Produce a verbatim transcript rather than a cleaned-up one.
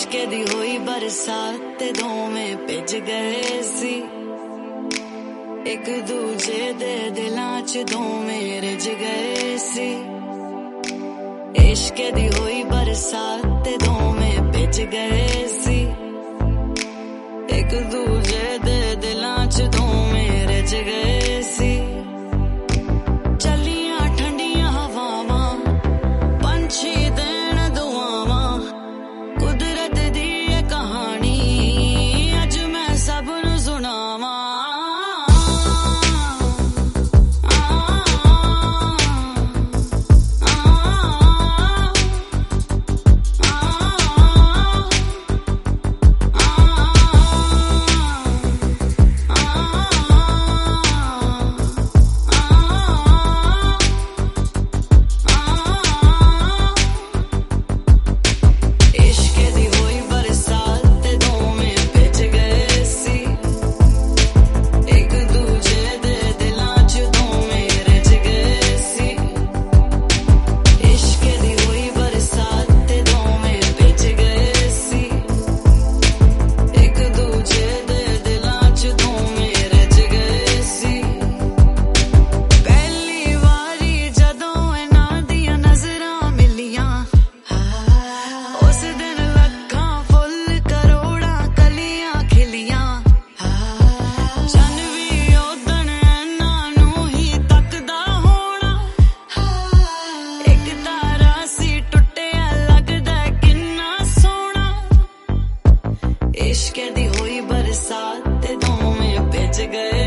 इश्क दी होई बरसात ते दोवें भिज गए सी, एक दूजे दे दिलां च दोवें रिज गए सी। इश्क दी होई बरसात ते दोवें भिज गए सी, एक दूजे दे दिलां च दोवें रिज गए सी। चलियां ठंडियां हवावां पंछी देन दुआवां, कुदरत दी ये कहानी अज मैं सब नू सुनावां। इश्क दी होई बरसात ते दोवें भिज गए